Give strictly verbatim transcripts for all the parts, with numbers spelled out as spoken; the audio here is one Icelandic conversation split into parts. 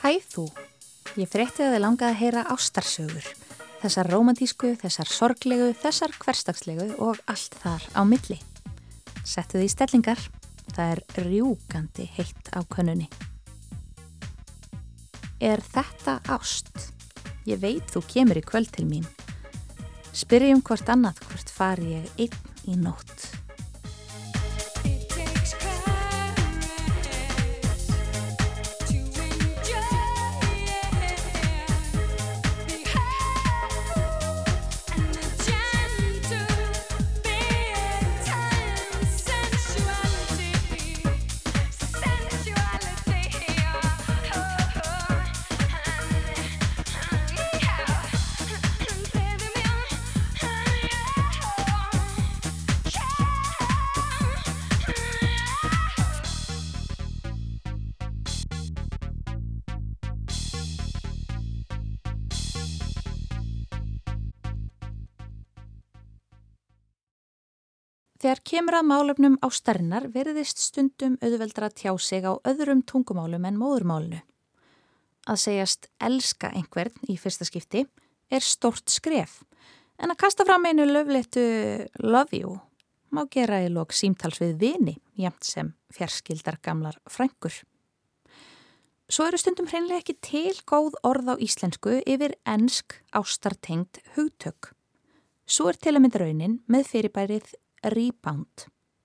Hæ þú, ég frétti að þið langaði að heyra ástarsögur, þessar rómantísku, þessar sorglegu, þessar hversdagslegu og allt þar á milli. Settu þið í stellingar, það er rjúkandi heitt á könnunni. Er þetta ást? Ég veit þú kemur í kvöld til mín. Spyrjum hvort annað hvort fari ég einn í nótt. Þegar kemur að málefnum ástarinnar virðist stundum auðveldra að tjá sig á öðrum tungumálum en móðurmálinu. Að segjast elska einhvern í fyrsta skipti er stórt skref, en að kasta fram einu löfléttu love you má gera í lok símtals við vini, jafnt sem fjarskildar gamlar frænkur. Svo eru stundum hreinlega ekki til góð orð á íslensku yfir ensk ástartengd hugtök. Svo er til að mynda raunin með fyrirbærið rebound.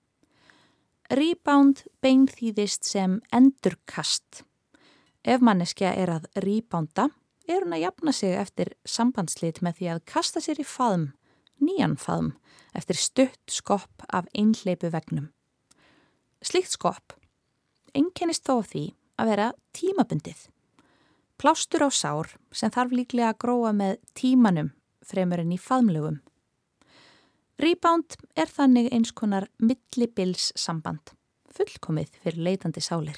Rebound beinþýðist sem endurkast. Ef manneskja er að rebounda, er hún að jafna sig eftir sambandslit með því að kasta sér í faðm, nýjan faðm, eftir stutt skopp af einhleypu vegnum. Slíkt skopp einkennist þó af því að vera tímabundið. Plástur á sár sem þarf líklega að gróa með tímanum fremur en í faðmlögum. Rebound er þannig eins konar millibils samband, fullkomið fyrir leitandi sálir.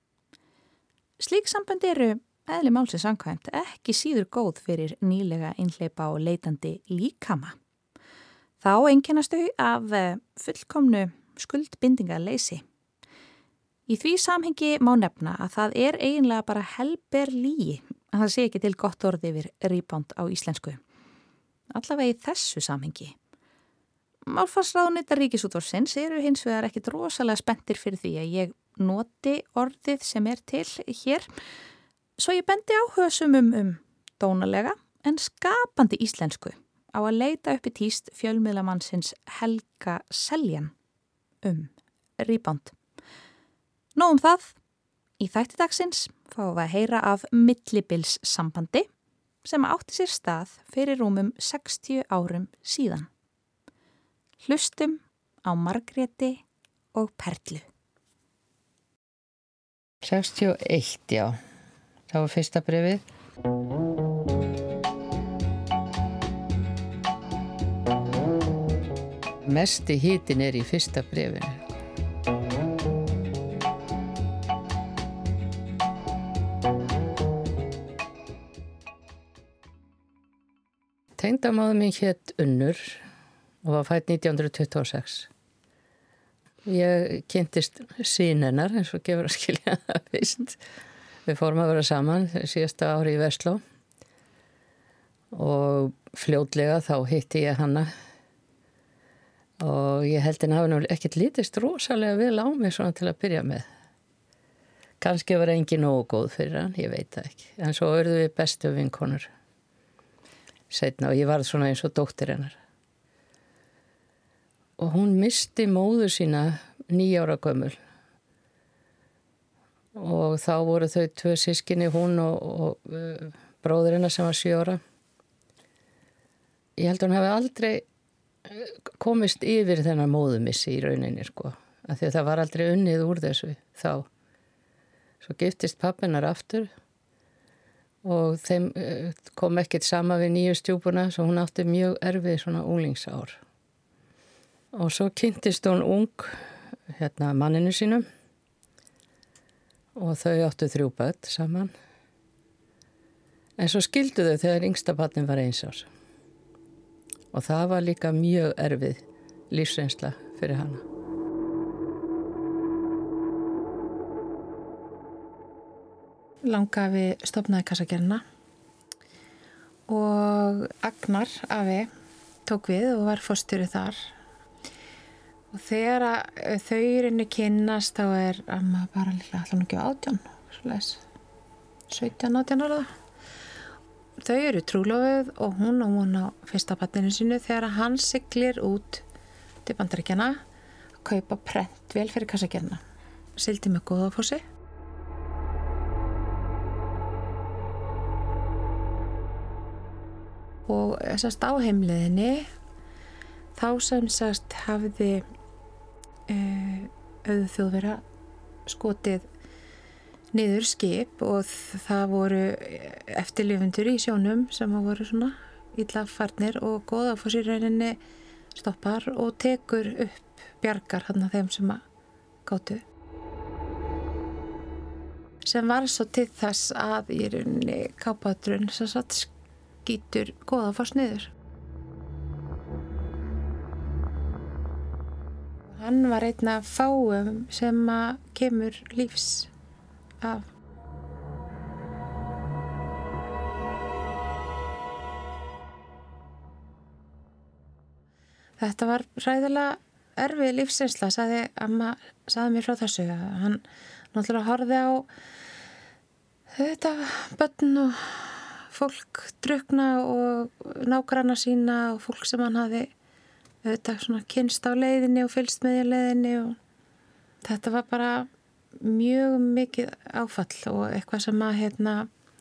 Slík samband eru, eðli málsins samkvæmt, ekki síður góð fyrir nýlega einhleypa og leitandi líkama. Þá einkennast þau af fullkomnu skuldbindingarleysi. Í því samhengi má nefna að það er eiginlega bara helber lygi að það sé ekki til gott orði yfir rebound á íslensku. Allavega í þessu samhengi. Málfarsráðuneytar Ríkisútvarpsins eru hins vegar ekkit rosalega spenntir fyrir því að ég noti orðið sem er til hér, svo ég bendi áhugasumum um dónalega en skapandi íslensku á að leita upp í tíst fjölmiðlamannsins Helga Seljan um rebound. Nóg um það, í þætti dagsins fáum við að heyra af millibils sambandi sem átti sér stað fyrir rúmum sextíu árum síðan. Hlustum á Margréti og Perlu. sextíu og eitt, já. Það var fyrsta bréfið. Mesti hitinn er í fyrsta bréfinu. Tengdamóðir mín hét Unnur og var fædd nítján hundruð tuttugu og sex. Ég kynntist sín hennar, eins og gefur að skilja það fyrst. Við fórum að vera saman síðasta ári í Versló og fljótlega þá hitti ég hana og ég held henni hafi nú ekkert lítist rosalega vel á mig svona til að byrja með. Kannski var engin nógu góð fyrir hann, ég veit það ekki. En svo urðu við bestu vinkonur seinna og ég varð svona eins og dóttir hennar. Og hún misti móður sína níu ára gömul. Og þá voru þau tvö systkini, hún og, og uh, bróðir hennar sem var sjö ára. Ég held að hún hafi aldrei komist yfir þennan móðumissi í rauninni, sko. Af því að það var aldrei unnið úr þessu þá. Svo giftist pappinar aftur og þeim uh, kom ekkert sama við nýju stjúpuna, svo hún átti mjög erfið svona unglingsár. Og svo kynntist hún ung hérna manninu sínum og þau áttu þrjú börn saman. En svo skildu þau þegar yngsta barnið var eins árs. Og það var líka mjög erfið lífsreynsla fyrir hana. langafi stofnaði kassagerðina og Agnar afi tók við og var forstjóri þar. Og þegar að þau rinni kynnast þá er amma bara líklega allan ekki á átján, svoleiðis, sautján, átján ára. Þau eru trúlofuð og hún og hún á fyrsta barninu sínu þegar að hann siglir út til Bandaríkjanna að kaupa prentvél fyrir kassagerðina. Sigldi með Goðafossi. Og þessast á heimleiðinni þá sem sagt hafði uh, auðu Þjóðverja skotið niður skip og það voru eftirlifundur í sjónum sem voru svona illa farnir og Goðafoss í rauninni stoppar og tekur upp bjargar hann að þeim sem að gátu. Sem var svo til þess að í rauninni kápadrun sem satt skýtur Goðafoss niður. Hann var einn af fáum sem að kemur lífs af. Þetta var hræðilega erfið lífsreynsla, sagði amma, sagði mér frá þessu. Hann náttúrulega horfði á þetta börn og fólk drukna og nágranna sína og fólk sem hann hafði þetta svona kynst á leiðinni og fylgst með í leiðinni og þetta var bara mjög mikið áfall og eitthvað sem að hérna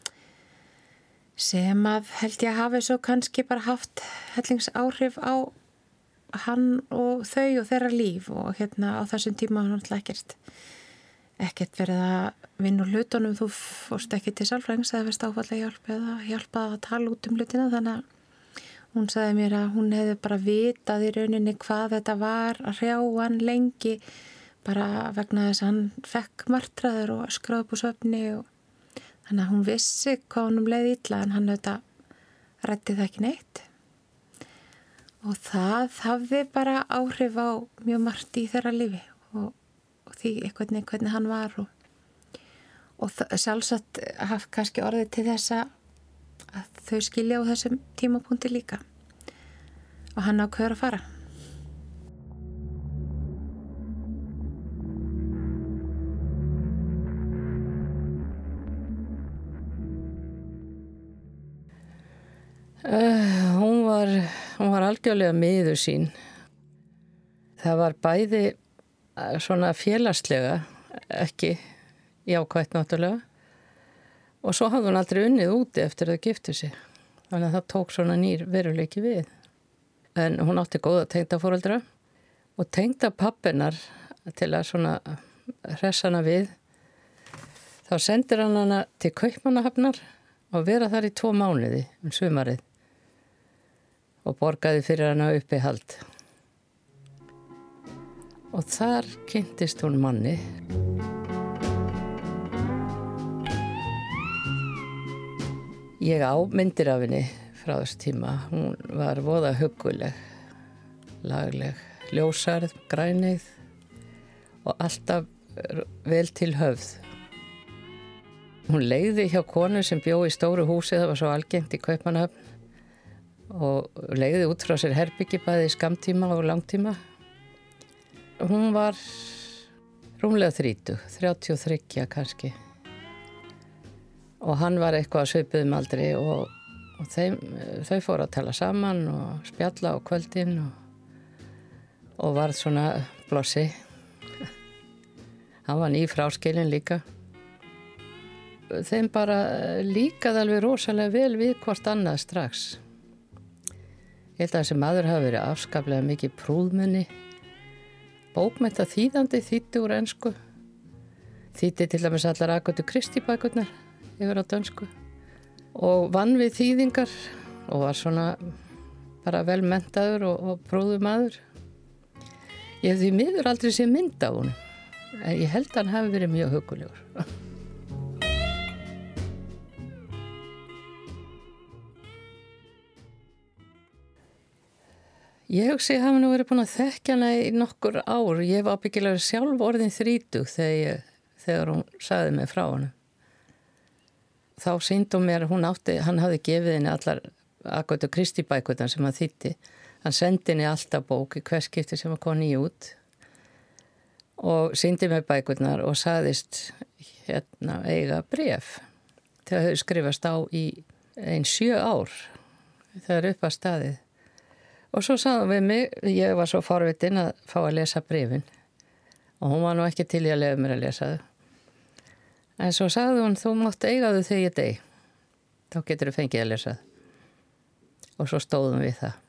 sem að held ég að hafi svo kannski bara haft hellingsáhrif á hann og þau og þeirra líf og hérna á þessum tíma var náttúrulega ekkert ekkert verið að vinna úr hlutunum, þú fórst ekki til sálfræðings eða veist áfallega hjálp eða hjálpa að tala út um hlutina, þannig að hún sagði mér að hún hefði bara vitað í rauninni hvað þetta var að hrjá hann lengi bara vegna þess að hann fekk martraður og öskraði upp úr svefni og þannig að hún vissi hvað honum leið illa en hann auðvitað ræddi það ekki neitt og það hafði bara áhrif á mjög margt í þeirra lífi og, og því hvernig, hvernig hann var og, og sjálfsagt hafði kannski orðið til þess að þau skilja á þessum tímapunkti líka og hann ákveður að fara. Uh, hún var, hún var algjörlega miður sín. Það var bæði svona félagslega, ekki jákvætt náttúrulega. Og svo hafði hún aldrei unnið úti eftir að gifta sig. Þannig að það tók svona nýr veruleiki við. En hún átti góða tengdaforeldra og tengdapabbinar til að svona hressa hana við. Þá sendir hann hana til Kaupmannahafnar og vera þar í tvo mánuði um sumarið. Og borgaði fyrir hana uppi hald. Og þar kynntist hún manni. Ég á myndir af henni frá þessu tíma. Hún var voða hugguleg, lagleg, ljósarð, græneið og alltaf vel til höfð. Hún leigði hjá konu sem bjó í stóru húsi, það var svo algengt í Kaupmannahöfn og leigði út frá sér herbyggi bæði skammtíma og langtíma. Hún var rúmlega þrítug, þrjátíu og þrjú kannski. Og hann var eitthvað að svipuðum aldri og, og þeim, þau fóru að tala saman og spjalla á kvöldin og, og varð svona blossi. Hann var nýfráskilinn líka. Þeim bara líkaði alveg rosalega vel við hvort annað strax. Ég held að þessi maður hafi verið afskaplega mikið prúðmenni. Bókmennta þýðandi þýddi úr ensku. Þýddi til dæmis allar Agathu Christie bækurnar yfir á dönsku. Og vann við þýðingar og var svona bara vel menntaður og, og prúður maður. Ég hef því miður aldrei séð mynd á honum. En ég held að hann hafi verið mjög huggulegur. Ég hugsi að hafa nú verið búin að þekkja hana í nokkur ár. Ég hef ábyggilega sjálf orðin þrítug þegar, þegar hún sagði mig frá hana. þá sýndi hún mér, hún átti, hann hafði gefið henni allar Agatha Christie bækurnar sem hann þýddi. Hann sendi henni alltaf bók í hvers skipti sem hann kom ný út og sýndi mér bækurnar og sagðist hérna eiga bréf. Þau höfðu skrifast á í ein sjö ár. Það er upp að staðið. Og svo sagði hún við mig, ég var svo forvitin að fá að lesa bréfin og hún var nú ekki til í að lefa mér að lesa þau. En svo sagði hún, þú mátt eiga þau þegar ég dey. Þá getur þau fengið að lesa þau. Og svo stóðum við það.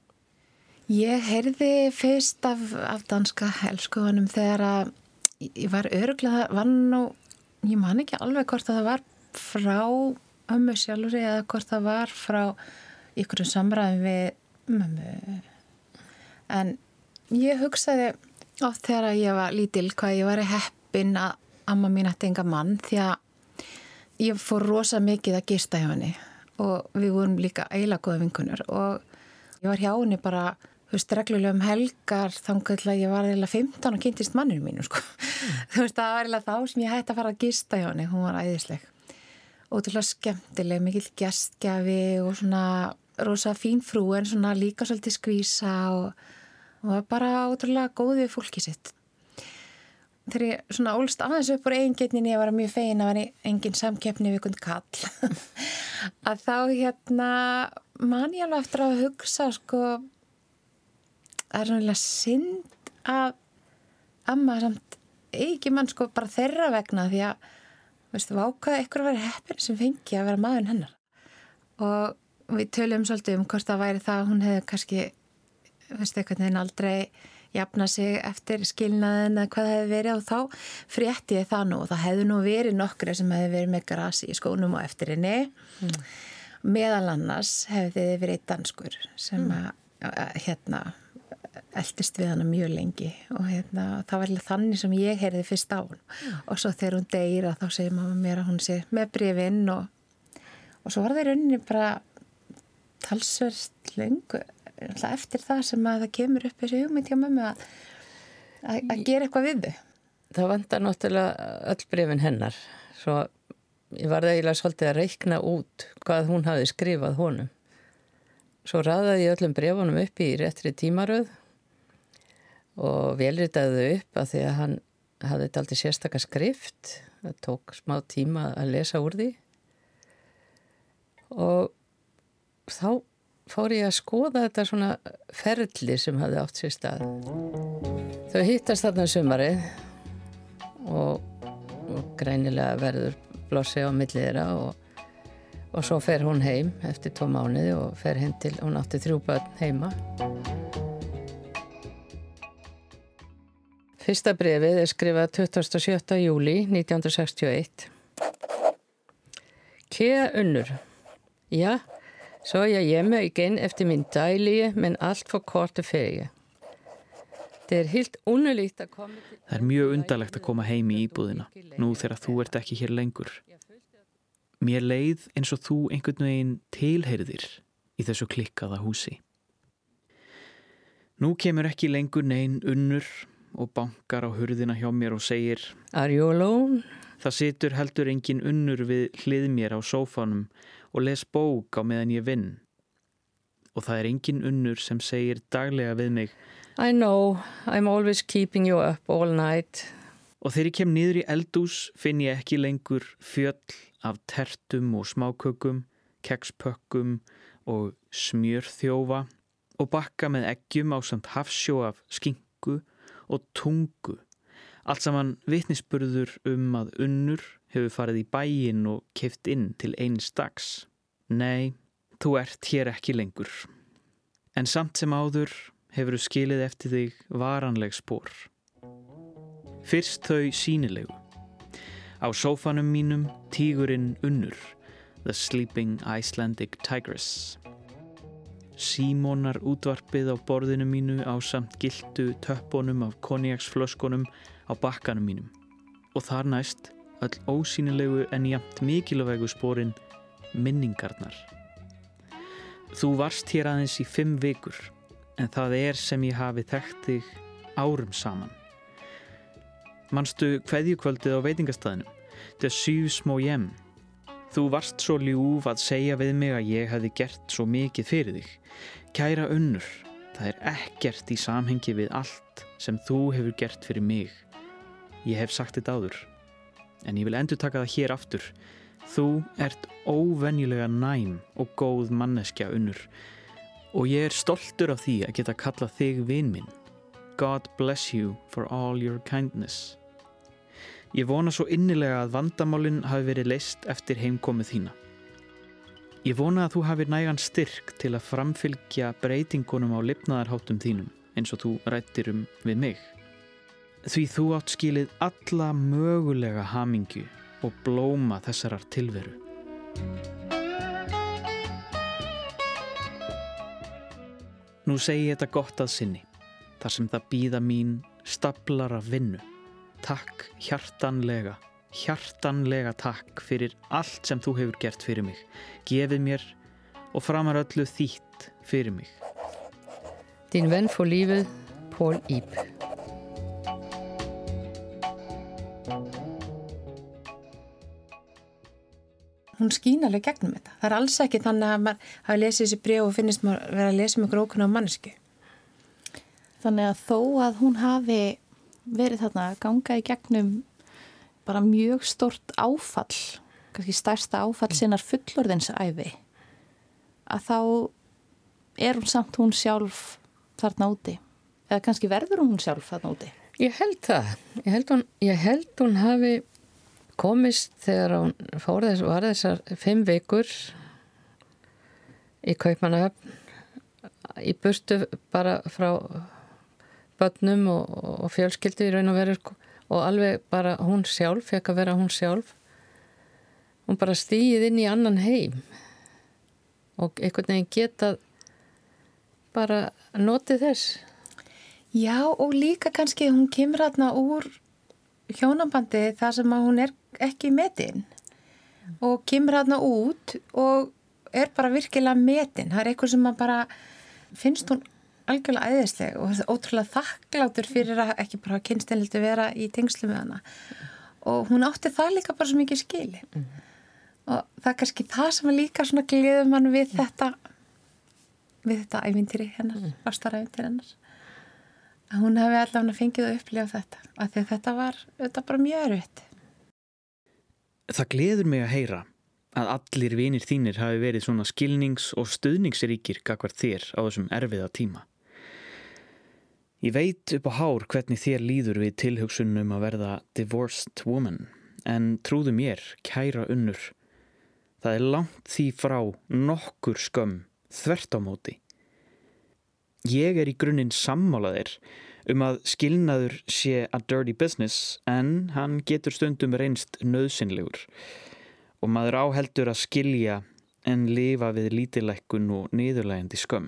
Ég heyrði fyrst af, af danska elskuðunum þegar að ég var öruglega, var nú, ég man ekki alveg hvort að það var frá ömmu sjálfri eða hvort það var frá ykkurum samræðum við mömmu. En ég hugsaði oft þegar ég var lítil hvað ég var heppin að amma mín ætti enga mann því að ég fór rosa mikið að gista hjá henni og við vorum líka eiginlega góða vinkonur og ég var hjá henni bara, þú veist, reglulega um helgar þangað til að ég var eiginlega fimmtán og kynntist manninu mínu, sko. Mm. Þú veist, það var eiginlega þá sem ég hætti að fara að gista hjá henni, hún var æðisleg. Ótrúlega skemmtileg, mikill gestgjafi og svona rosa fín frú en svona líka svolítið skvísa og, og var bara ótrúlega góð við fólkið sitt. Þegar ég svona ólst aðeins upp úr eigingetninni, ég var mjög fegin að vera engin samkeppni við einhvern kall. Að þá hérna man ég alveg eftir að hugsa sko, það er svona synd að amma samt ekki mann sko bara þeirra vegna því að, veistu, vákaði ykkur að vera heppin sem fengi að vera maðurinn hennar. Og við tölum svolítið um hvort það væri það að hún hefði kannski, veistu, einhvern veginn aldrei jafna sig eftir skilnaðin eða hvað það hefði verið og þá frétti ég það nú og það hefði nú verið nokkri sem hefði verið með grasi í skónum og eftir henni. Mm. Meðal annars hefði verið danskur sem að, að hérna eltist við hana mjög lengi og hérna það var þannig sem ég heyrði fyrst á hún. Mm. Og svo þegar hún deyr þá segir mamma mér að hún sé með bréfin og, og svo var það í rauninni bara talsvert lengu eftir það sem að það kemur upp þessi hugmynd hjá mömmu að, að, að gera eitthvað við þau. Það vantar náttúrulega öll bréfin hennar svo ég var eiginlega svolítið að reikna út hvað hún hafi skrifað honum. Svo raðaði ég öllum bréfunum upp í réttri tímaröð og velritaði þau upp að því að hann hafði þetta aldrei sérstaka skrift. Það tók smá tíma að lesa úr því og þá fór ég að skoða þetta svona ferli sem hafði átt sér stað. Þau hittast þarna sumarið og, og greinilega verður blossi á milli þeirra og, og svo fer hún heim eftir tvo mánuði og fer heim til, hún átti þrjú börn heima. Fyrsta bréfið er skrifað tuttugasta og sjötta júlí nítján hundruð sextíu og eitt. Kære Unnur, ja, så er jeg hjemme igen efter min dejlige, men alt for korte ferie. Det er helt underligt að koma til... Það er mjög undarlegt að koma heim í íbúðina, nú þegar þú ert ekki hér lengur. Mér leið eins og þú einhvern veginn tilheyrðir í þessu klikkaða húsi. Nú kemur ekki lengur nein Unnur og bankar á hurðina hjá mér og segir Are you alone? Það situr heldur engin Unnur við hlið mér á sófanum og les bók á meðan ég vinn. Og það er engin Unnur sem segir daglega við mig I know, I'm always keeping you up all night. Og þegar ég kem niður í eldhús finn ég ekki lengur fjöll af tertum og smákökum, kekspökkum og smjörþjófa og bakka með eggjum ásamt hafsjó af skinku og tungu. Allt saman vitnisburður um að Unnur hefur farið í bæinn og keypt inn til eins dags. Nei, þú ert hér ekki lengur. En samt sem áður hefur þú skilið eftir þig varanleg spor. Fyrst þau sýnilegu. Á sófanum mínum tígurinn Unnur, The Sleeping Icelandic Tigress. Símonar útvarpið á borðinu mínu ásamt giltu töppunum af konjaksflöskunum á bakkanum mínum. Og þar næst öll ósýnilegu en jafnt mikilvægu sporin minningarnar. Þú varst hér aðeins í fimm vikur, en það er sem ég hafi þekkt þig árum saman. Manstu kveðjukvöldið á veitingastæðinu, The Syv små hjem. Þú varst svo ljúf að segja við mig að ég hefði gert svo mikið fyrir þig. Kæra Unnur, það er ekkert í samhengi við allt sem þú hefur gert fyrir mig. Ég hef sagt þetta áður, en ég vil endurtaka það hér aftur. Þú ert óvenjulega næm og góð manneskja, Unnur, og ég er stoltur af því að geta kallað þig vin minn. God bless you for all your kindness. Ég vona svo innilega að vandamálin hafi verið leyst eftir heimkomu þína. Ég vona að þú hafi nægan styrk til að framfylgja breytingunum á lifnaðarháttum þínum, eins og þú ræddir um við mig. Því þú átt skilið alla mögulega hamingju og blóma þessarar tilveru. Nú segi ég þetta gott að sinni, þar sem það bíða mín staflar af vinnu. Takk hjartanlega, hjartanlega takk fyrir allt sem þú hefur gert fyrir mig, gefið mér og framar öllu þýtt fyrir mig. Din ven for livet, Paul Ib. Hún skín alveg gegnum þetta. Það er alls ekki þannig að maður hafi lesið þessi bréf og finnist maður vera að lesa með okkur ókunna á mannesku. Þannig að þó að hún hafi verið þarna að ganga í gegnum bara mjög stort áfall, kannski stærsta áfall sinnar fullorðinsævi, að þá er hún samt hún sjálf þarna úti. Eða kannski verður hún sjálf þarna úti. Ég held það. Ég held hún, ég held hún hafi komist þegar hún fór þess, var þessar fimm vikur í Kaupmannahöfn í burtu bara frá börnum og, og fjölskyldu í raun og veru og alveg bara hún sjálf, fekk að vera hún sjálf. Hún bara stíið inn í annan heim og einhvern veginn getað bara notið þess. Já, og líka kannski hún kemur þarna úr hjónabandi þar sem að hún er ekki metin og kemur þarna út og er bara virkilega metin. Það er eitthvað sem að bara finnst hún algjörlega æðisleg og ótrúlega þakklátur fyrir að ekki bara kynstinlildi vera í tengslu með hana. Og hún átti það líka bara svo mikið skili. Mm. Og það er kannski það sem er líka svona gleður mann við þetta við þetta ævintýri hennar, mm. ástarævintýri hennar. Að hún hefði allavega fengið að upplifa þetta. Af því að þetta var þetta bara mjög erfitt. Það gleður mig að heyra að allir vinir þínir hafi verið svona skilnings- og stuðningsríkir gagnvart þér á þessum erfiða tíma. Ég veit upp á hár hvernig þér líður við tilhugsunum að verða divorced woman, en trúðu mér, kæra Unnur, það er langt því frá nokkur skömm þvert á móti. Ég er í grunninn sammála þér um að skilnaður sé a dirty business, en hann getur stundum reynst nauðsynlegur og maður áheldur að skilja en lifa við lítillækkun og niðurlægjandi skömm.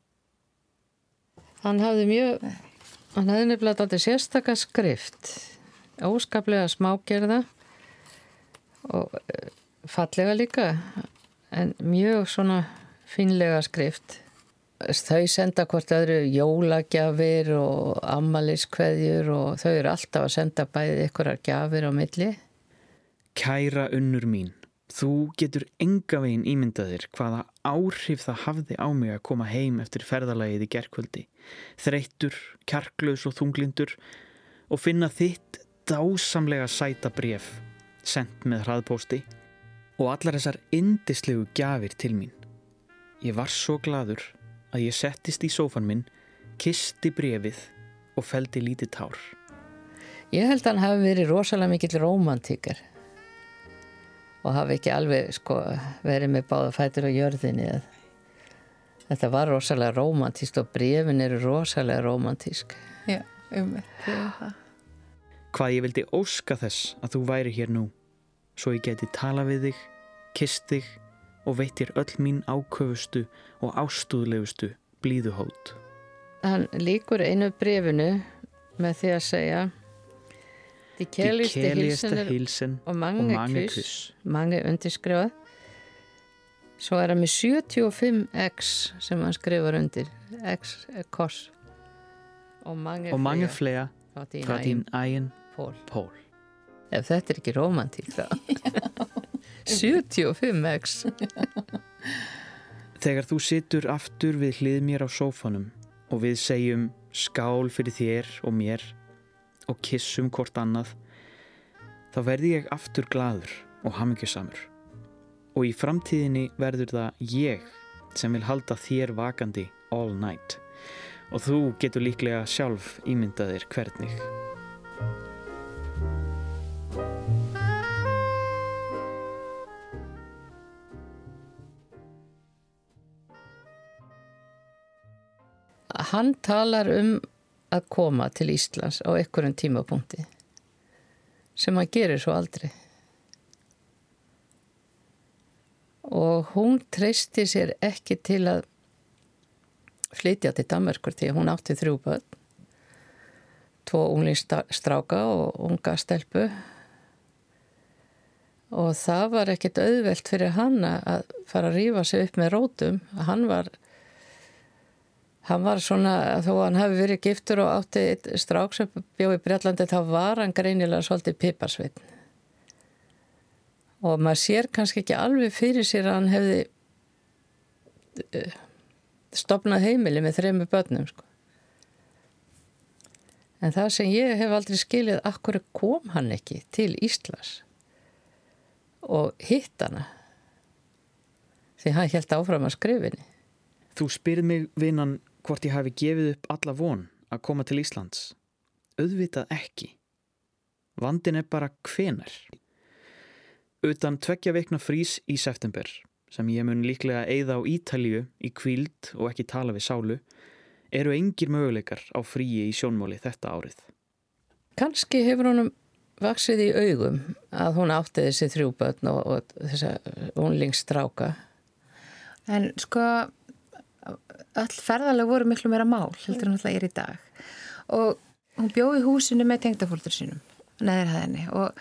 Hann hafði mjög, hann hafði nefnilega alltaf sérstaka skrift, óskaplega smágerða og fallega líka, en mjög svona fínlega skrift. Þau senda hvort öðru jólagjafir og ammæliskveðjur og þau eru alltaf að senda bæði einhverjar gjafir á milli. Kæra Unnur mín, þú getur enga veginn ímyndaðir hvaða áhrif það hafði á mig að koma heim eftir ferðalagið í gærkvöldi, þreyttur, kjarklaus og þunglindur og finna þitt dásamlega sæta bréf sent með hraðpósti og allar þessar yndislegu gjafir til mín. Ég var svo gladur að ég settist í sófan minn, kisti bréfið og felldi lítið tár. Ég held að hann hafi verið rosalega mikill rómantíker og hafi ekki alveg sko, verið með báða fætur á jörðinni. Þetta var rosalega rómantískt og bréfin eru rosalega rómantísk. Já, um þetta. Hvað ég vildi óska þess að þú væri hér nú, svo ég geti tala við þig, kysst þig og veitt þér öll mín áköfustu og ástúðlegustu blíðuhót. Hann líkur einu bréfinu með því að segja De kærligste hilsen og mange, og mange kys, kys. Mange undirskrifað. Svo er hann með sjötíu og fimm X sem hann skrifar undir. X kors. Og mange, og mange flere fra din egen Pól. Pól. Ef þetta er ekki rómantík þá. sjötíu og fimm x. Þegar þú situr aftur við hlið mér á sófanum og við segjum skál fyrir þér og mér og kissum hvort annað, þá verði ég aftur glaður og hamingjusamur. Og í framtíðinni verður það ég sem vil halda þér vakandi all night. Og þú getur líklega sjálf ímyndað þér hvernig. Hann talar um að koma til Íslands á einhverjum tímapunkti sem hann gerir svo aldrei. Og hún treysti sér ekki til að flytja til Danmerkur því að hún átti þrjú börn, tvo unglingsstráka og unga stelpu. Og það var ekkert auðvelt fyrir hann að fara að rífa sig upp með rótum. Hann var Hann var svona, þó hann hafi verið giftur og átti eitt strák sem bjó í Bretlandi, þá var hann greinilega svolítið piparsveinn. Og maður sér kannski ekki alveg fyrir sér að hann hefði stofnað heimili með þremur börnum, sko. En það sem ég hef aldrei skilið, akkur kom hann ekki til Íslands og hitt hana, því hann hélt áfram að skrifinni. Þú spyrð mig, vinan, hvort ég hafi gefið upp alla von að koma til Íslands. Auðvitað ekki. Vandinn er bara hvenær. Utan tveggja vikna frís í september, sem ég mun líklega eyða á Ítalíu í hvíld og ekki tala við sálu, eru engir möguleikar á fríi í sjónmáli þetta árið. Kannski hefur honum vaxið í augum að hún átti þessi þrjú börn og, og þessa unglingsstráka. En sko, öll ferðalega voru miklu meira mál, heldur hann alltaf er í dag. Og hún bjó í húsinu með tengdafóldur sínum, neðurhæðinni, og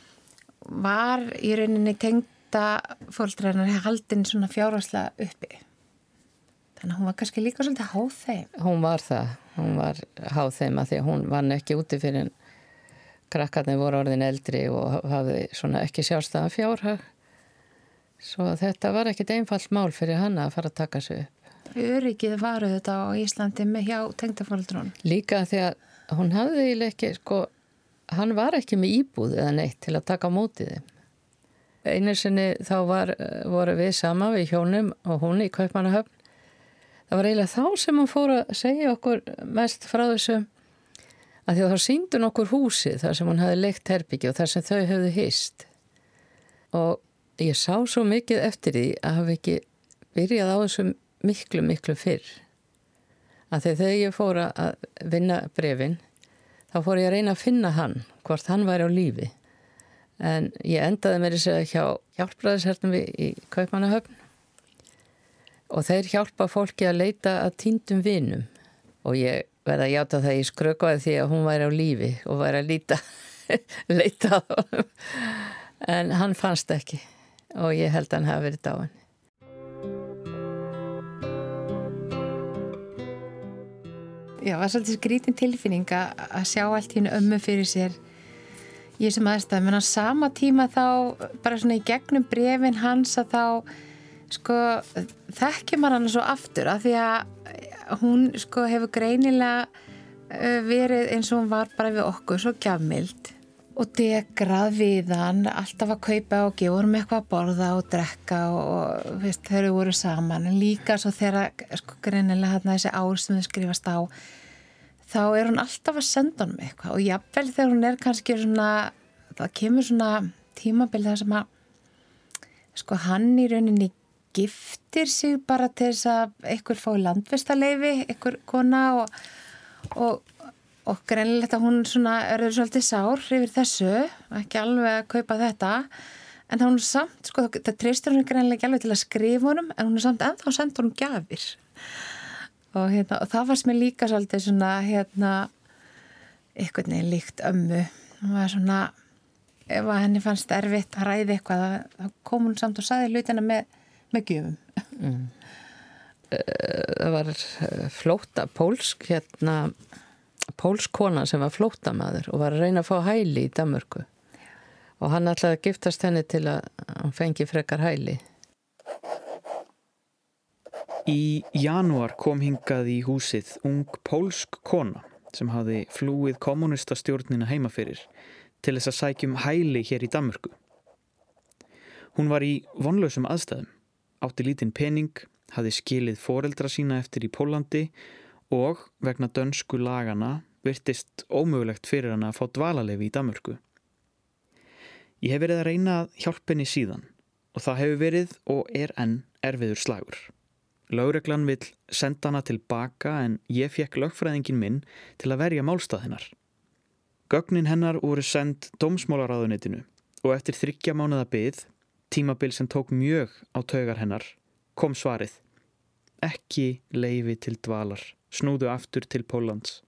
var í rauninni tengdafóldur haldin svona fjárhagslega uppi. Þannig að hún var kannski líka svolítið háð þeim. Hún var það, hún var háð þeim að því að hún vann ekki úti fyrir en krakkarnir voru orðin eldri og hafði svona ekki sjálfstæðan fjárhag. Svo þetta var ekkit einfalt mál fyrir hana að fara að taka sig upp. Öryggið var þetta á Íslandi með hjá tengdafóreldrunum. Líka því að hún hafði ekki, sko, hann var ekki með íbúð eða neitt til að taka á móti þeim. Einu sinni þá var, voru við sama við hjónum og hún í Kaupmannahöfn. Það var eiginlega þá sem hún fór að segja okkur mest frá þessu að því að þá sýndi hún okkur húsið þar sem hún hafði leigt herbyggja og þar sem þau höfðu hist. Og ég sá svo mikið eftir því að hafa ekki byrjað á þessum miklu, miklu fyrr. Að þegar ég fór að vinna brefin, þá fór ég að reyna að finna hann, hvort hann væri á lífi. En ég endaði mér að segja hjá hjálpræðishernum í Kaupmannahöfn og þeir hjálpa fólki að leita að týndum vinum. Og ég verði að játa það í skrökvaði því að hún væri á lífi og væri að líta, leita að honum. En hann fannst ekki og ég held að hann hafi verið dáinn. Já, það var svolítið skrítin tilfinning að sjá allt hérna ömmu fyrir sér í þessum aðstæðum, en á sama tíma þá bara svona í gegnum brefin hans að þá sko þekkir maður hana svo aftur af því að hún sko hefur greinilega verið eins og hún var bara við okkur svo gjafmild og degrað við hann, alltaf að kaupa og gefa honum eitthvað að borða og drekka og, og veist, þeir eru voru saman, en líka svo þegar sko greinilega þarna þessi ár sem þau skrifast á, þá er hún alltaf að senda honum eitthvað og jafnvel þegar hún er kannski svona, það kemur svona tímabil þar sem að sko hann í rauninni giftir sig bara til þess að einhver fái landvistarleyfi, einhver kona og, og og greinilegt að hún svona er svolítið sár yfir þessu, ekki alveg að kaupa þetta, en hún samt, sko, það treystir hún greinilega ekki alveg til að skrifa honum, en hún er samt ennþá að senda honum gjafir. Og, hérna, og það varst mér líka svolítið svona, hérna, einhvern veginn líkt ömmu. Hún var svona, ef að henni fannst erfitt að ræði eitthvað, þá kom hún samt og sagði hlutina með, með gjöfum. Mm. Það var flótta pólsk, hérna, pólskona sem var flóttamaður og var að reyna að fá hæli í Danmörku og hann ætlaði að giftast henni til að hann fengi frekar hæli. Í janúar kom hingað í húsið ung pólsk kona sem hafði flúið kommunistastjórnina heima fyrir til þess að sækjum hæli hér í Danmörku. Hún var í vonlausum aðstæðum, átti lítinn pening, hafði skilið foreldra sína eftir í Pólandi og vegna dönsku lagana virtist ómögulegt fyrir hana að fá dvalarleyfi í Danmörku. Ég hef verið að reyna að hjálpa henni síðan og það hefur verið og er enn erfiður slagur. Lögreglan vill senda hana tilbaka en ég fekk lögfræðingin minn til að verja málstað hennar. Gögnin hennar voru send dómsmálaráðuneytinu og eftir þriggja mánaða bið, tímabil sem tók mjög á taugar hennar, kom svarið. Ekki leyfi til dvalar, snúðu aftur til Póllands.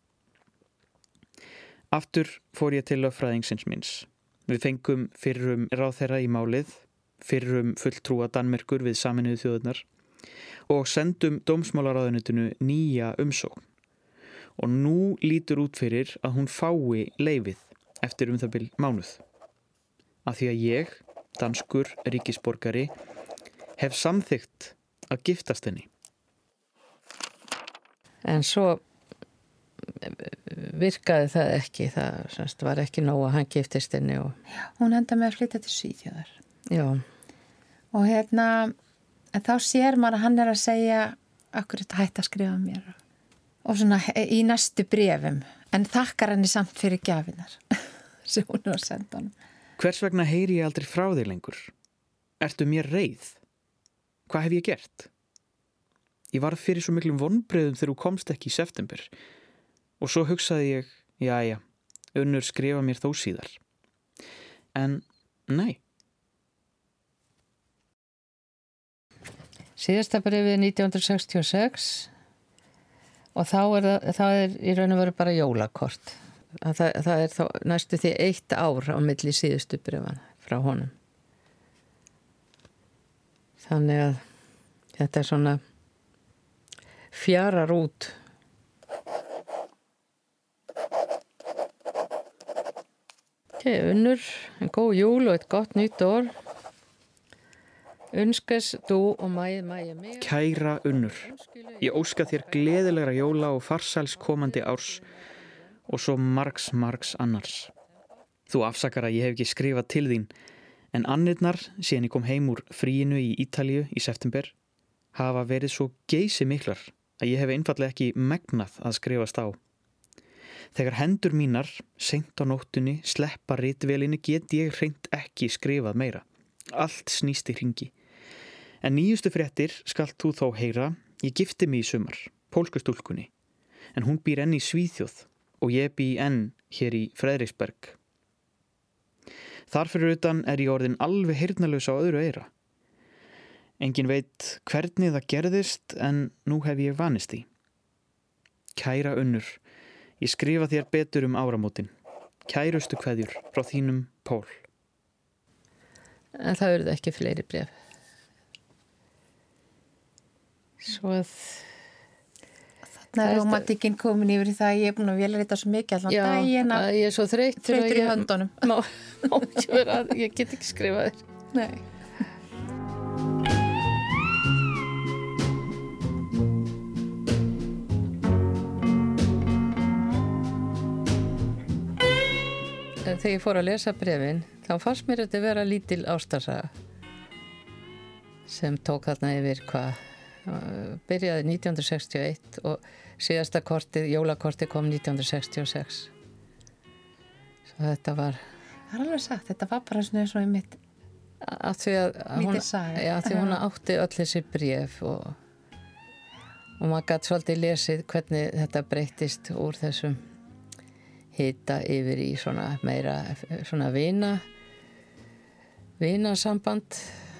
Aftur fór ég til lögfræðingsins minns. Við fengum fyrrum ráðherra í málið, fyrrum fulltrúa Danmerkur við Sameinuðu þjóðirnar og sendum dómsmálaráðuneytinu nýja umsókn. Og nú lítur út fyrir að hún fái leyfið eftir um það bil mánuð. Af því að ég, danskur ríkisborgari, hef samþykkt að giftast henni. En svo virkaði það ekki, það semst, var ekki nóg að hann giftist henni. Og... Já, hún enda með að flytja til Svíþjóðar. Já. Og hérna, en þá sér maður að hann er að segja akkur þetta hætti að skrifa mér. Og svona í næstu brefum, en þakkar henni samt fyrir gjafinar sem hún er að senda honum. Hvers vegna heyri ég aldrei frá þig lengur? Ertu mér reið? Hvað hef ég gert? Ég varð fyrir svo miklum vonbrigðum þegar þú komst ekki í september. Og svo hugsaði ég, jæja, Unnur skrifa mér þó síðar. En, nei. Síðasta brefið nítján hundruð sextíu og sex og þá er það, það er í raun og veru bara jólakort. Það, það er þá næstu því eitt ár á milli síðustu brefana frá honum. Þannig að þetta er svona fjarar út. Ok, Unnur, en góð jól og eitt gott nýtt ár. Önskes þú og mæði mæði mig. Kæra Unnur, ég óska þér gleðilegra jóla og farsæls komandi árs og svo margs, margs annars. Þú afsakar að ég hef ekki skrifað til þín, en annirnar, síðan ég kom heim úr fríinu í Ítalíu í september, hafa verið svo geysi miklar að ég hef einfallega ekki megnað að skrifast á. Þegar hendur mínar, seint á nóttunni, sleppa ritvélinni, get ég hreint ekki skrifað meira. Allt snýst í hringi. En nýjustu fréttir skalt þú þó heyra, ég gifti mig í sumar, pólsku stúlkunni, en hún býr enn í Svíþjóð og ég bý enn hér í Frederiksberg. Þar fyrir utan er ég orðin alveg heyrnarlaus á öðru eyra. Engin veit hvernig það gerðist en nú hef ég vanist því. Kæra Unnur, ég skrifa þér betur um áramótin. Kærustu kveðjur frá þínum Pól. En það verður ekki fleiri bref. Svo að... Þannig er romantikinn komin yfir í það að ég er búin að velrita svo mikið allan daginn að ég er svo þreyttur þreyttur í höndunum. Má, má ekki vera að ég get ekki skrifað þér. Nei. Þegar ég fór að lesa brefin, þá fannst mér þetta vera lítil ástarsaga sem tók þarna yfir hvað byrjaði nítján hundruð sextíu og eitt og síðasta kortið, jólakortið kom nítján hundruð sextíu og sex. Svo þetta var... Það er alveg sagt, þetta var bara svona eins og í mitt að því að, að hún, já, því hún átti öll þessi bref og, og maður gat svolítið lesið hvernig þetta breyttist úr þessum hita yfir í svona meira svona vina vinasamband.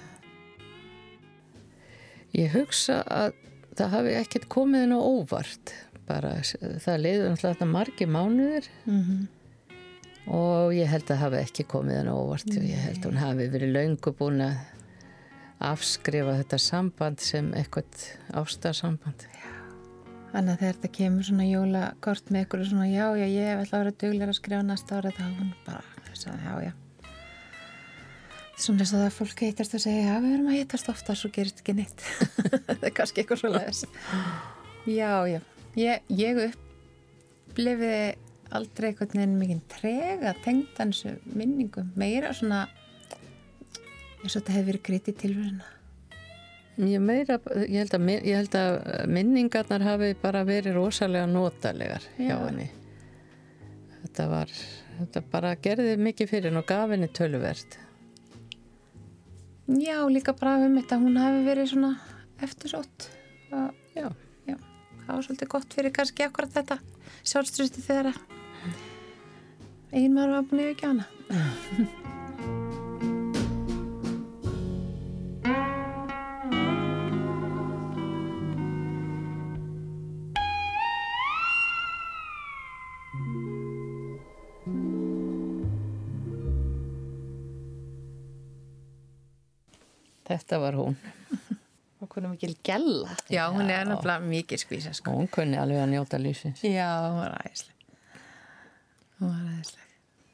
Ég hugsa að það hafi ekkert komið inn á óvart, bara það leiði náttúrulega margir mánuðir mm-hmm. og ég held að það hafi ekki komið inn á óvart og ég held að hún hafi verið löngu búin að afskrifa þetta samband sem eitthvað ástarsamband. Þannig að þegar þetta kemur svona jólakort með ykkur og svona já, já, ég hef alltaf verið duglega að skrifa næsta ára þá hún bara, þess að já, já Svona eins og það fólk hittast og segja, já, við erum að hittast ofta, svo gerist ekki neitt. Það er kannski eitthvað svo leiðis. Já, já. Ég, ég upplifiði aldrei einhvern veginn mikinn trega tengdan þessu minningum. Meira svona, eins og þetta hefur verið grítið tilveruna. Ég, meira, ég, held að, ég held að minningarnar hafi bara verið rosalega notalegar hjá henni. Þetta var, þetta bara gerði mikið fyrir henni og gaf henni töluvert. Já, líka bara um þetta, hún hafi verið svona eftirsótt. Já. Já, það var svolítið gott fyrir kannski akkurat þetta sjálfströsti þegar að eigin maður var búin yfir ekki hana. Þetta var hún. Og hún er mikil gælla. Já, hún er náttúrulega mikil skvísa, sko. Hún kunni alveg að njóta lífsins. Já, hún var æðisleg. Hún var æðisleg.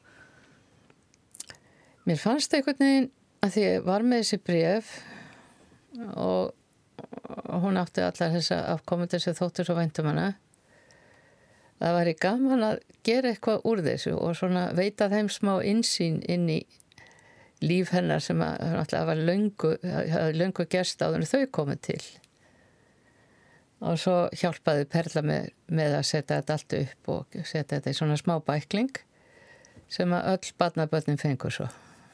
Mér fannst einhvern veginn að því ég var með þessi bréf og, og hún átti allar þessa afkomendur sem þóttu svo væntum hana. Það var í gaman að gera eitthvað úr þessu og svona veita þeim smá innsýn inn í líf hennar sem að, að var löngu, hafði löngu gerst áður en þau komið til. Og svo hjálpaði Perla með, með að setja þetta allt upp og setja þetta í svona smá bækling sem að öll barnabörnin fengur svo.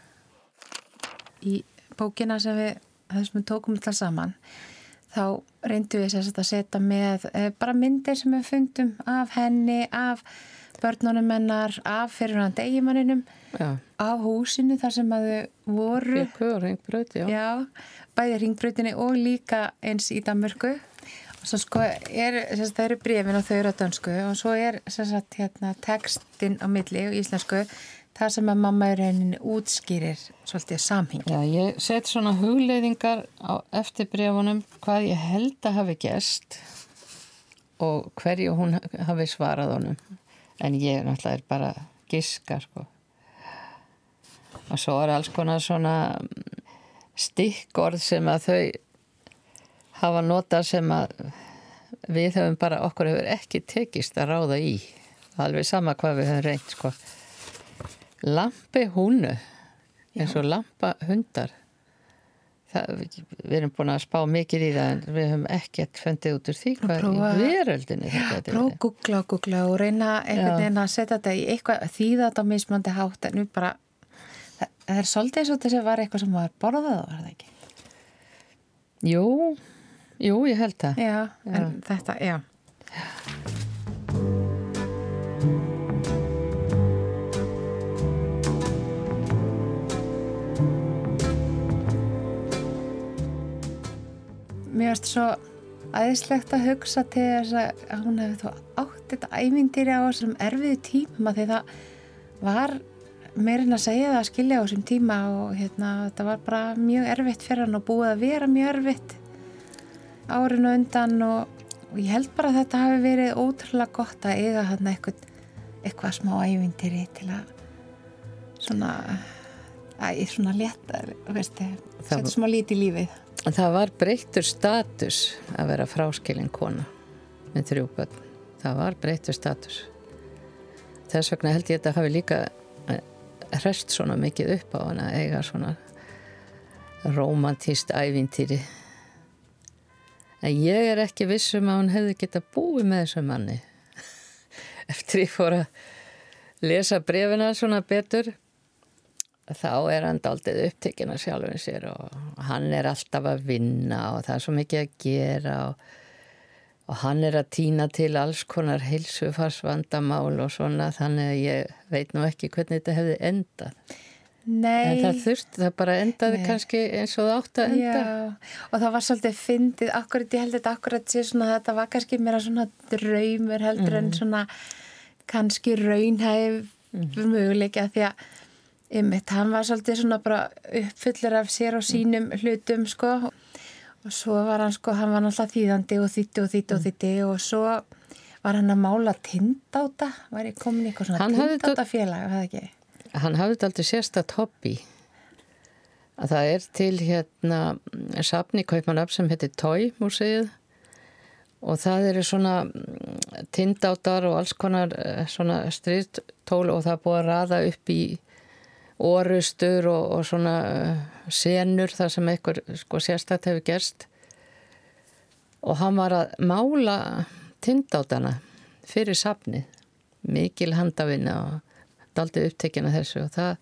Í bókina sem við, þessum við tókum alltaf saman, þá reyndum við sérst að setja með bara myndir sem við fundum af henni, af börnunum hennar, af fyrirhandi eiginmanninum, af húsinu þar sem að þau voru. Byggu og Hringbraut, já. Já, bæði Hringbrautinni og líka eins í Danmörku. Og svo sko er, sérst, það eru bréfin og þau eru á dönsku og svo er sérst hérna textin á milli og íslensku, það sem að mamma í rauninni útskýrir svolítið samhengi. Já, ég set svona hugleiðingar á eftir bréfunum hvað ég held að hafi gerst og hverju hún hafi svarað honum. En ég náttúrulega er bara giska, sko. Og svo er alls konar svona stikkorð sem að þau hafa notað sem að við höfum bara, okkur hefur ekki tekist að ráða í. Alveg sama hvað við höfum reynt, sko. Lampi húnu, eins og lampa hundar. Það, við erum búin að spá mikið í það en við höfum ekkert fundið út úr því hvað í veröldinni þetta er. Próf googla og googla og reyna einhvern veginn að setja þetta í eitthvað þýða þetta á mismandi hátt en við bara, það, það er svolítið eins og þessi var eitthvað sem var borðað og var það ekki? Jú, jú, ég held það. Já, já. En þetta, já. Mér finnst svo æðislegt að hugsa til þess að hún hefði þá átt þetta ævintýri á þessum erfiðu tímum að því það var meirinn að segja það að skilja á þessum tíma og hérna þetta var bara mjög erfitt fyrir hann og búið að vera mjög erfitt árinu undan og, og ég held bara að þetta hafi verið ótrúlega gott að eiga hann eitthvað, eitthvað smá ævintýri til að svona, að ég svona leta, veistu, setja smá lítið í lífið. Það var breyttur status að vera fráskilin kona með þrjú börn. Það var breyttur status. Þess vegna held ég að þetta hafi líka hrest svona mikið upp á hana að eiga svona rómantískt ævintýri. En ég er ekki viss um að hún hefði getað búið með þessu manni. Eftir ég fór að lesa bréfina svona betur þá er hann dálítið upptekinn af sjálfum sér og hann er alltaf að vinna og það er svo mikið að gera og, og hann er að tína til alls konar heilsufarsvandamál og svona þannig að ég veit nú ekki hvernig þetta hefði endað. Nei. En það þurfti, það bara endaði Nei. Kannski eins og það átti að enda. Já, og það var svolítið fyndið, akkurat, ég held þetta akkurat sé svona, þetta var kannski meira svona draumur heldur mm. en svona kannski raunhæf mm. möguleika því að Einmitt, hann var svolítið svona bara uppfullur af sér og sínum hlutum sko og svo var hann sko, hann var náttúrulega þýðandi og þýtti og þýtti og þýtti og svo var hann að mála tindáta, var ég komin í eitthvað svona tindáta félag, var það ekki? Hann hafði aldrei sérstætt hobby að það er til hérna safn í Kaupmannahöfn sem heitir Toy-múseið og það eru svona tindáttar og alls konar svona stríðtól og það er búið að raða upp í orustur og, og svona senur þar sem einhver sko sérstætt hefur gerst og hann var að mála tindáttana fyrir safnið, mikil handavinna og daldið upptekina þessu og það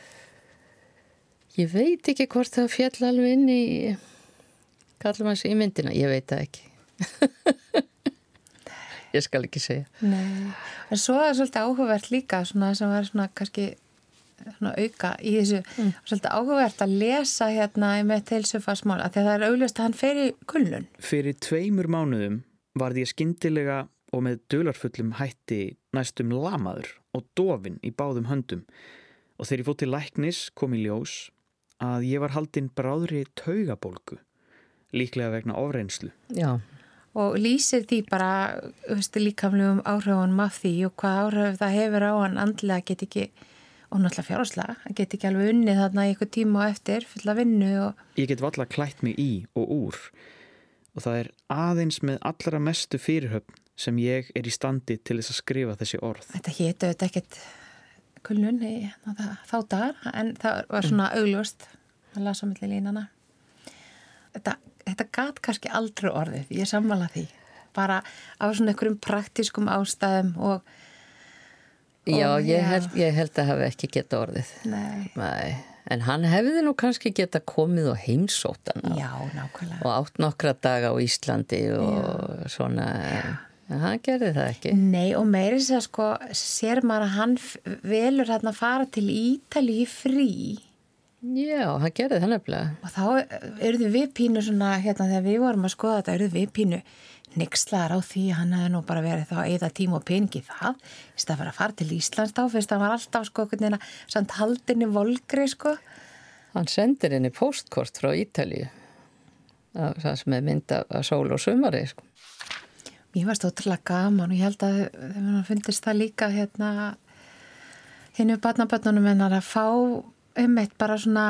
ég veit ekki hvort það fjall alveg inn í kallum hans í myndina, ég veit það ekki ég skal ekki segja Nei, en svo er svolítið áhugavert líka svona sem var svona kannski svona auka í þessu mm. svolítið áhugavert að lesa hérna með heilsufarsmál, af því að það er augljóst að hann fer í kulnun. Fyrir tveimur mánuðum varð ég skyndilega og með dularfullum hætti næstum lamaður og dofinn í báðum höndum og þegar ég fór til læknis kom í ljós að ég var haldinn bráðri taugabólgu, líklega vegna ofreynslu. Já. Og lýsir því bara, veistu, líkamlegum áhrifunum af því og hvað áhrif það hefur á hann andlega get ekki, og náttúrulega fjárhagslega, hann get ekki alveg unnið þarna í eitthvað tíma og eftir, fulla vinnu og... Ég get varla klætt mig í og úr og það er aðeins með allra mestu fyrirhöfn sem ég er í standi til þess að skrifa þessi orð. Þetta hétu þetta ekkert kulnun í þá dagar, en það var svona mm. augljóst að lasa milli línana. Þetta, þetta gat kannski aldrei orðið, ég sammála því. Bara á svona einhverjum praktískum ástæðum og, og Já, ég, ja. held, ég held að hafi ekki geta orðið. Nei. Nei. En hann hefði nú kannski geta komið og heimsótt hann. Já, nákvæmlega. Og átt nokkra daga á Íslandi og Já. Svona... Já. En hann gerði það ekki. Nei, og meiri þess að sko sér maður að hann velur hérna að fara til Ítalíu í frí. Já, hann gerði það nefnilega. Og þá eruðu við pínu svona, hérna þegar við vorum að skoða þetta, eruðu við pínu nixlaðar á því að hann hefði nú bara verið þá að eyða tíma og peningi það. Í stað fyrir að fara til Íslands þá, fyrst hann var alltaf sko einhvern veginn samt haldinni volgri sko. Hann sendir henni postkort frá Ítalíu. Það sem er mynd af sól og sumari sko. Mér varst ótrúlega gaman og ég held að þegar fundist það líka hérna hinnu barnabönnunum hennar að fá um eitt bara svona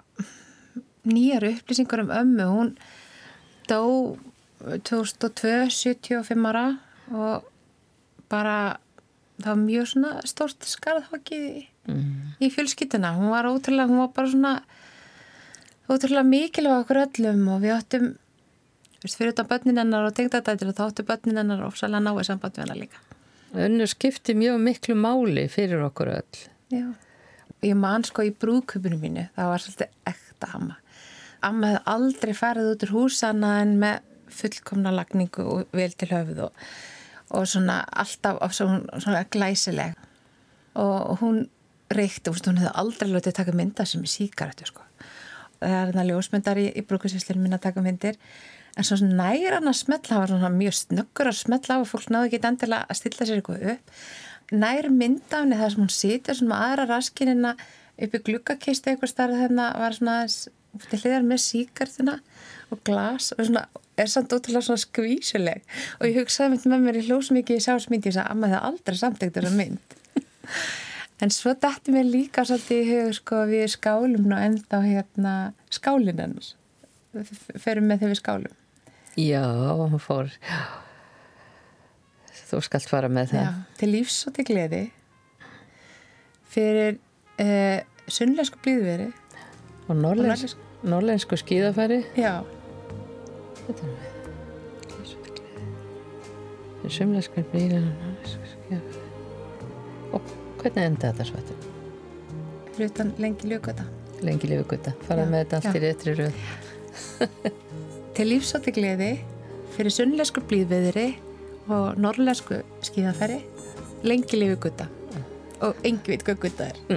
nýjar upplýsingar um ömmu. Hún dó tvö þúsund og tvö, sjötíu og fimm ára og bara það var mjög svona stórt skarðhokki mm. í fjölskylduna. Hún var ótrúlega, hún var bara svona ótrúlega mikilvæg okkur öllum og við áttum fyrir utan börnin hennar og tengdadætur og þá áttu börnin hennar ofsalega náið samband við hennar líka. Önnur skipti mjög miklu máli fyrir okkur öll. Já. Ég man sko í brúðkaupinu mínu, það var svolítið ekta amma. Amma hefði aldrei farið út úr húsana en með fullkomna lagningu og vel til höfuð og, og svona alltaf svona, svona glæsileg. Og hún reykti, hún hefði aldrei lotið taka mynda sem í sígarettu sko. Það er þarna ljósmyndar í, í brúðkaupsveislunum mín að taka myndir. En svo nægir hann að smetla, hann var svona mjög snöggur að smetla og fólk náðu ekki endilega að stilla sér eitthvað upp. Nær myndafni þar sem hún situr svona aðra raskinina upp í gluggakistu eitthvað starf þarna var svona til hliðar með síkartuna og glas og svona er samt ótrúlega svona skvísuleg. Og ég hugsaði mynd með mér í hljósmikið í sjálfsmyndi og ég sagði, amma það aldrei samtækt þessa mynd. En svo dætti mér líka svolítið í hug sko við skálum nú ennþá hérna skálinn hennar. Ferum með þegar við skálum. Já, hún fór. Þú skalt fara með það. Já, til lífs og til gleði. Fyrir eh, sunnlensku blíðveri. Og norrlensku, norrlensku skíðafæri. Já. Þetta er með. Lífs og til gleði. Fyrir sunnlensku blíðveri og norrlensku skíðafæri. Og hvernig enda þetta svættum? Fyrir utan lengi ljúkvita. Lengi ljúkvita. Fara Já. Með þetta allt Já. Í réttri röð. Til lífs og til gleði, fyrir sunnlensku blíðveðri og norrlensku skíðafæri, lengi lifi gutta og engi veit hvað gutta er.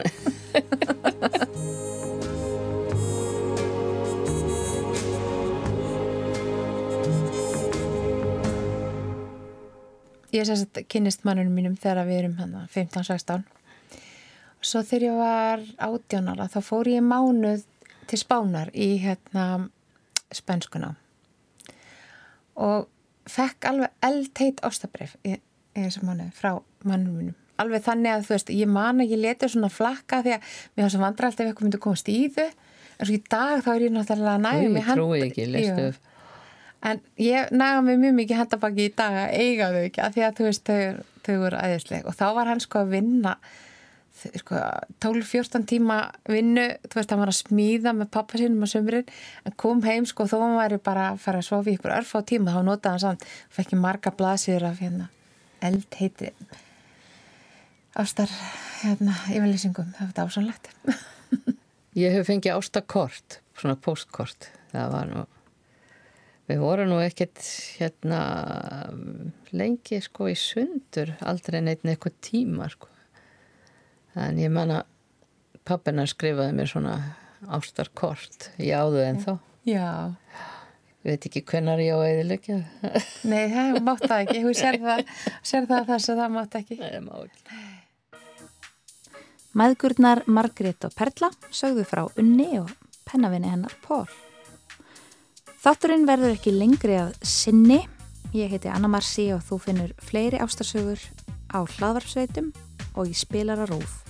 Ég sérst að kynnist mannunum mínum þegar við erum hana fimmtán sextán. Svo þegar ég var átján ára þá fór ég mánuð til Spánar í hérna spænskuna og fekk alveg eldheit ástabrif í, í þessum mánuði frá mannum mínum. Alveg þannig að þú veist, ég man að ég leti svona flakka því að mér var svo vandræðalegt ef eitthvað myndi koma stíðu En í dag þá er ég náttúrulega að næga mig Ég trúi ekki, lestu upp. En ég næga mig mjög mikið handabaki í dag að eiga þau ekki, af því að þú veist, þau, þau voru æðisleg. Og þá var hann sko að vinna sko, tólf til fjórtán tíma vinnu, þú veist, hann var að smíða með pappa sínum á sumrin, en kom heim sko, þó hann væri bara að fara að sofa í ykkur örfá tíma, þá notaði hann samt, fekk ég marga blaðsíður af hérna, eldheiti ástar, hérna, yfirlýsingum, það var þetta ásannlegt. Ég hef fengið ástakort, svona postkort, það var nú, við vorum nú ekkert hérna lengi sko í sundur, aldrei neitt eitthvað tíma sko. En ég manna, pappina skrifaði mér svona ástarkort, ég áðu ennþá. Já. Ég veit ekki hvenær ég á að eyðileggja. Nei, það mátt það ekki, þú sér það, sér það þess að það mátt ekki. Nei, það má ekki. Mæðgurnar Margrét og Perla sögðu frá Unni og pennavinni hennar Pól. Þátturinn verður ekki lengri að sinni. Ég heiti Anna Marsi og þú finnur fleiri ástarsögur á hlaðvarpsveitum og í Spilara RÚV.